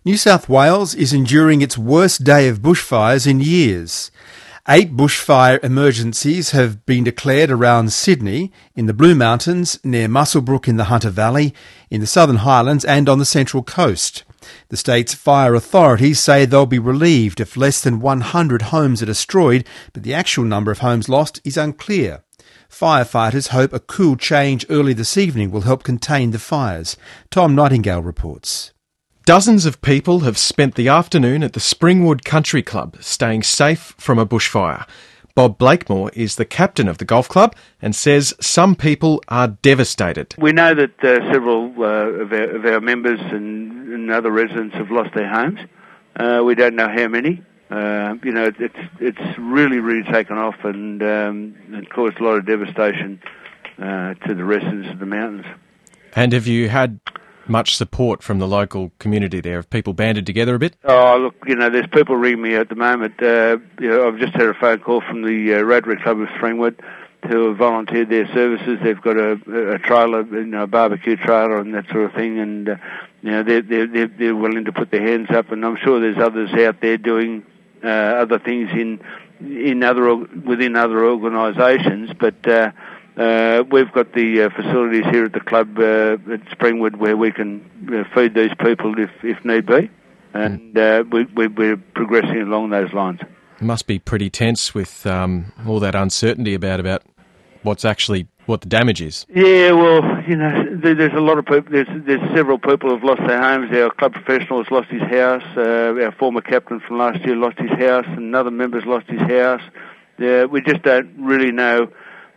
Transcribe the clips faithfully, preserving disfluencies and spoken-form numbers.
New South Wales is enduring its worst day of bushfires in years. Eight bushfire emergencies have been declared around Sydney, in the Blue Mountains, near Muswellbrook in the Hunter Valley, in the Southern Highlands and on the Central Coast. The state's fire authorities say they'll be relieved if less than one hundred homes are destroyed, but the actual number of homes lost is unclear. Firefighters hope a cool change early this evening will help contain the fires. Tom Nightingale reports. Dozens of people have spent the afternoon at the Springwood Country Club, staying safe from a bushfire. Bob Blakemore is the captain of the golf club and says some people are devastated. We know that uh, several uh, of, our, of our members and, and other residents have lost their homes. Uh, we don't know how many. Uh, you know, it's it's really, really taken off and um, it caused a lot of devastation uh, to the residents of the mountains. And have you had much support from the local community there? Have people banded together a bit? Oh, look, you know, there's people ringing me at the moment. Uh, you know, I've just had a phone call from the uh, Rotary Club of Springwood who have volunteered their services. They've got a, a trailer, you know, a barbecue trailer and that sort of thing, and uh, you know, they're, they're they're willing to put their hands up. And I'm sure there's others out there doing uh, other things in in other within other organisations, but. Uh, Uh, we've got the uh, facilities here at the club uh, at Springwood where we can uh, feed these people if, if need be, and uh, we, we, we're progressing along those lines. It must be pretty tense with um, all that uncertainty about about what's actually what the damage is. Yeah, well, you know, there, there's a lot of people. There's there's several people who've lost their homes. Our club professional has lost his house. Uh, our former captain from last year lost his house, and another member's lost his house. Uh, we just don't really know.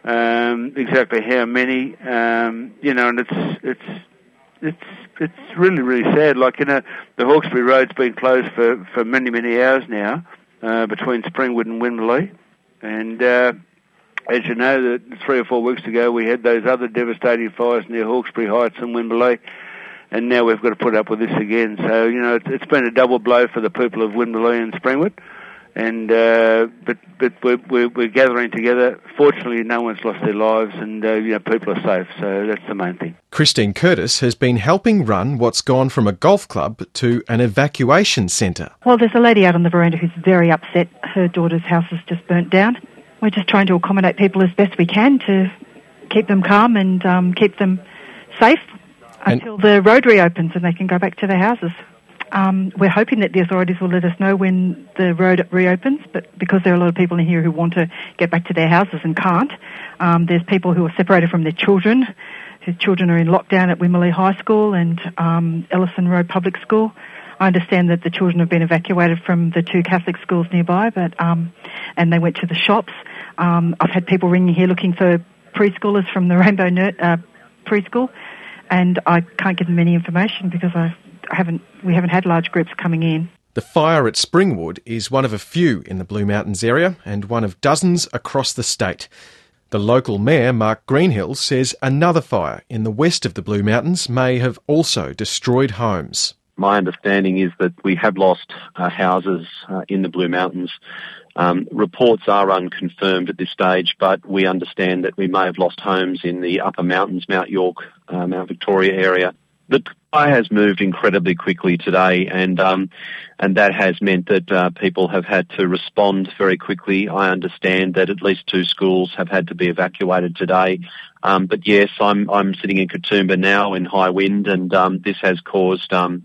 Um, exactly how many, um, you know, and it's it's it's it's really really sad. Like, you know, the Hawkesbury Road's been closed for, for many many hours now uh, between Springwood and Wimberley, and uh, as you know, that three or four weeks ago we had those other devastating fires near Hawkesbury Heights and Wimberley, and now we've got to put up with this again. So, you know, it's, it's been a double blow for the people of Wimberley and Springwood. And uh, but but we're, we're, we're gathering together. Fortunately, no one's lost their lives, and uh, you know, people are safe. So that's the main thing. Christine Curtis has been helping run what's gone from a golf club to an evacuation centre. Well, there's a lady out on the veranda who's very upset. Her daughter's house is just burnt down. We're just trying to accommodate people as best we can to keep them calm and um, keep them safe until and the road reopens and they can go back to their houses. Um, we're hoping that the authorities will let us know when the road reopens, but because there are a lot of people in here who want to get back to their houses and can't, um, there's people who are separated from their children, whose children are in lockdown at Wimberley High School and um, Ellison Road Public School. I understand that the children have been evacuated from the two Catholic schools nearby, but um, and they went to the shops. Um, I've had people ringing here looking for preschoolers from the Rainbow Ner- uh, Preschool, and I can't give them any information because I haven't. We haven't had large groups coming in. The fire at Springwood is one of a few in the Blue Mountains area and one of dozens across the state. The local mayor, Mark Greenhill, says another fire in the west of the Blue Mountains may have also destroyed homes. My understanding is that we have lost uh, houses uh, in the Blue Mountains. Um, reports are unconfirmed at this stage, but we understand that we may have lost homes in the upper mountains, Mount York, uh, Mount Victoria area. The fire has moved incredibly quickly today, and um, and that has meant that uh, people have had to respond very quickly. I understand that at least two schools have had to be evacuated today. Um, but yes, I'm I'm sitting in Katoomba now in high wind, and um, this has caused um,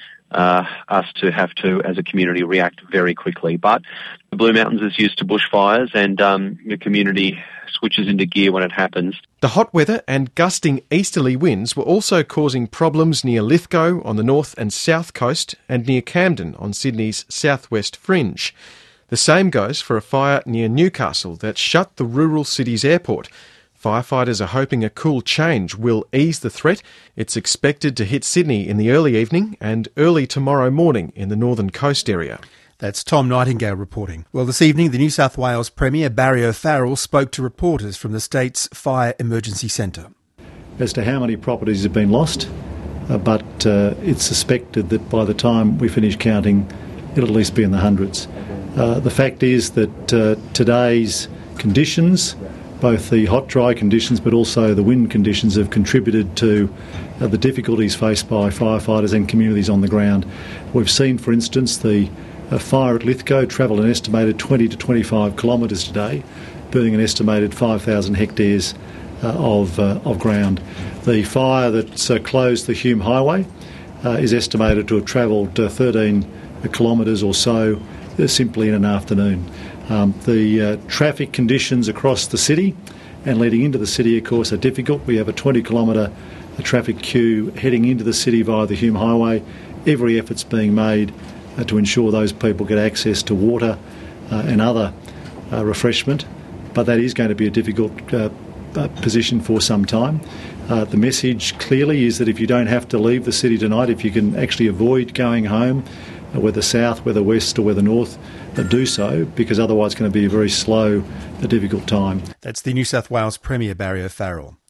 uh, us to have to, as a community, react very quickly. But the Blue Mountains is used to bushfires, and um, the community switches into gear when it happens. The hot weather and gusting easterly winds were also causing problems near Lithgow on the north and south coast and near Camden on Sydney's southwest fringe. The same goes for a fire near Newcastle that shut the rural city's airport. Firefighters are hoping a cool change will ease the threat. It's expected to hit Sydney in the early evening and early tomorrow morning in the northern coast area. That's Tom Nightingale reporting. Well, this evening, the New South Wales Premier, Barry O'Farrell, spoke to reporters from the state's Fire Emergency Centre. As to how many properties have been lost, uh, but uh, it's suspected that by the time we finish counting, it'll at least be in the hundreds. Uh, the fact is that uh, today's conditions, both the hot, dry conditions but also the wind conditions have contributed to uh, the difficulties faced by firefighters and communities on the ground. We've seen, for instance, the uh, fire at Lithgow travel an estimated twenty to twenty-five kilometres today, burning an estimated five thousand hectares uh, of, uh, of ground. The fire that uh, closed the Hume Highway uh, is estimated to have travelled uh, thirteen kilometres or so uh, simply in an afternoon. Um, the uh, traffic conditions across the city and leading into the city, of course, are difficult. We have a twenty kilometre traffic queue heading into the city via the Hume Highway. Every effort's being made uh, to ensure those people get access to water uh, and other uh, refreshment, but that is going to be a difficult uh, uh, position for some time. Uh, the message clearly is that if you don't have to leave the city tonight, if you can actually avoid going home, uh, whether south, whether west or whether north, uh, do so, because otherwise it's going to be a very slow, a difficult time. That's the New South Wales Premier, Barry O'Farrell.